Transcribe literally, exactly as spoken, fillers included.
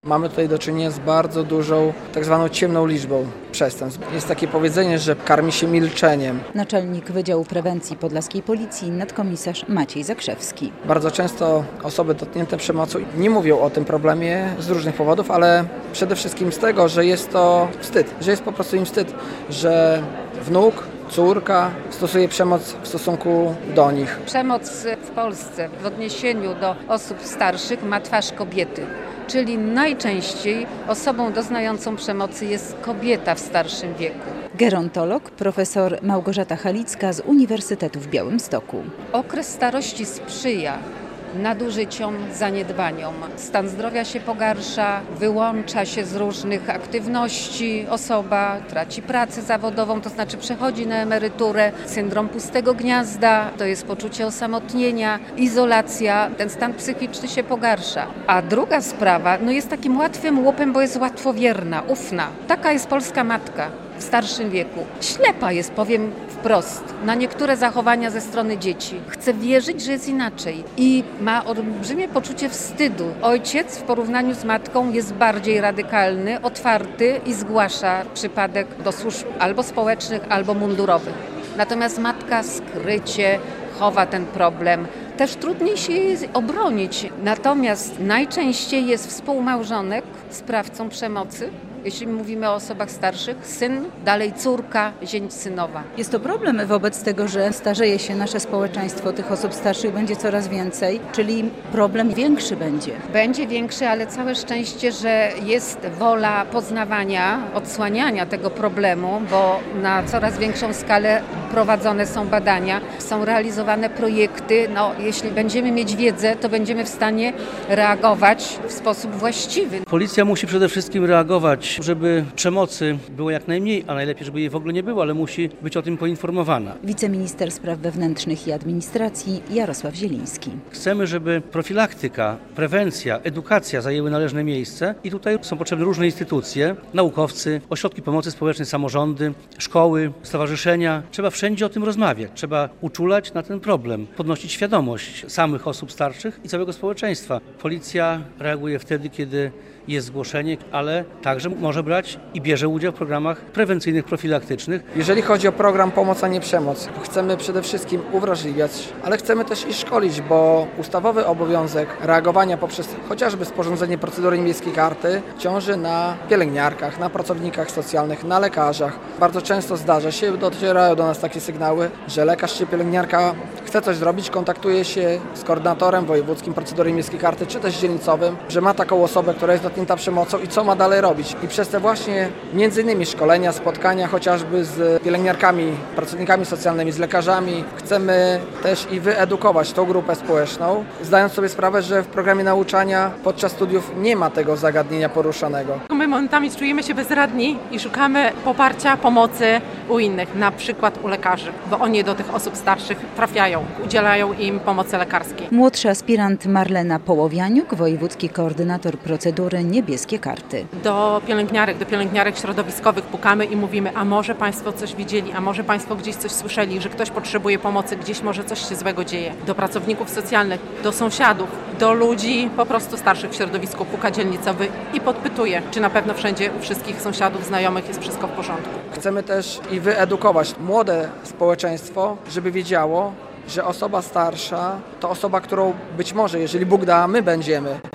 Mamy tutaj do czynienia z bardzo dużą, tak zwaną ciemną liczbą przestępstw. Jest takie powiedzenie, że karmi się milczeniem. Naczelnik Wydziału Prewencji Podlaskiej Policji, nadkomisarz Maciej Zakrzewski. Bardzo często osoby dotknięte przemocą nie mówią o tym problemie z różnych powodów, ale przede wszystkim z tego, że jest to wstyd, że jest po prostu im wstyd, że wnuk, córka stosuje przemoc w stosunku do nich. Przemoc w Polsce w odniesieniu do osób starszych ma twarz kobiety. Czyli najczęściej osobą doznającą przemocy jest kobieta w starszym wieku. Gerontolog profesor Małgorzata Halicka z Uniwersytetu w Białymstoku. Okres starości sprzyja nadużyciom, zaniedbaniom. Stan zdrowia się pogarsza, wyłącza się z różnych aktywności osoba, traci pracę zawodową, to znaczy przechodzi na emeryturę, syndrom pustego gniazda, to jest poczucie osamotnienia, izolacja, ten stan psychiczny się pogarsza. A druga sprawa, no jest takim łatwym łupem, bo jest łatwowierna, ufna. Taka jest polska matka w starszym wieku. Ślepa jest, powiem wprost, na niektóre zachowania ze strony dzieci. Chce wierzyć, że jest inaczej i ma olbrzymie poczucie wstydu. Ojciec w porównaniu z matką jest bardziej radykalny, otwarty i zgłasza przypadek do służb albo społecznych, albo mundurowych. Natomiast matka skrycie chowa ten problem. Też trudniej się jej obronić. Natomiast najczęściej jest współmałżonek sprawcą przemocy. Jeśli mówimy o osobach starszych, syn, dalej córka, zięć synowa. Jest to problem wobec tego, że starzeje się nasze społeczeństwo, tych osób starszych będzie coraz więcej, czyli problem większy będzie. Będzie większy, ale całe szczęście, że jest wola poznawania, odsłaniania tego problemu, bo na coraz większą skalę prowadzone są badania, są realizowane projekty. No, jeśli będziemy mieć wiedzę, to będziemy w stanie reagować w sposób właściwy. Policja musi przede wszystkim reagować, żeby przemocy było jak najmniej, a najlepiej, żeby jej w ogóle nie było, ale musi być o tym poinformowana. Wiceminister Spraw Wewnętrznych i Administracji Jarosław Zieliński. Chcemy, żeby profilaktyka, prewencja, edukacja zajęły należne miejsce i tutaj są potrzebne różne instytucje, naukowcy, ośrodki pomocy społecznej, samorządy, szkoły, stowarzyszenia. Trzeba wszędzie o tym rozmawiać, trzeba uczulać na ten problem, podnosić świadomość samych osób starszych i całego społeczeństwa. Policja reaguje wtedy, kiedy jest zgłoszenie, ale także może brać i bierze udział w programach prewencyjnych, profilaktycznych. Jeżeli chodzi o program Pomoc, a nie Przemoc, to chcemy przede wszystkim uwrażliwiać, ale chcemy też i szkolić, bo ustawowy obowiązek reagowania poprzez chociażby sporządzenie procedury niebieskiej karty ciąży na pielęgniarkach, na pracownikach socjalnych, na lekarzach. Bardzo często zdarza się, docierają do nas takie sygnały, że lekarz czy pielęgniarka chce coś zrobić, kontaktuje się z koordynatorem wojewódzkim procedury niebieskiej karty, czy też dzielnicowym, że ma taką osobę, która jest dotknięta przemocą i co ma dalej robić. I przez te właśnie między innymi szkolenia, spotkania chociażby z pielęgniarkami, pracownikami socjalnymi, z lekarzami, chcemy też i wyedukować tą grupę społeczną, zdając sobie sprawę, że w programie nauczania podczas studiów nie ma tego zagadnienia poruszanego. My momentami czujemy się bezradni i szukamy poparcia, pomocy u innych, na przykład u lekarzy, bo oni do tych osób starszych trafiają, udzielają im pomocy lekarskiej. Młodszy aspirant Marlena Połowianiuk, wojewódzki koordynator procedury Niebieskie Karty. Do pielęgniarek, do pielęgniarek środowiskowych pukamy i mówimy, a może Państwo coś widzieli, a może Państwo gdzieś coś słyszeli, że ktoś potrzebuje pomocy, gdzieś może coś się złego dzieje. Do pracowników socjalnych, do sąsiadów, do ludzi po prostu starszych w środowisku puka dzielnicowy i podpytuje, czy na pewno wszędzie u wszystkich sąsiadów, znajomych jest wszystko w porządku. Chcemy też i wyedukować młode społeczeństwo, żeby wiedziało, że osoba starsza to osoba, którą być może, jeżeli Bóg da, my będziemy.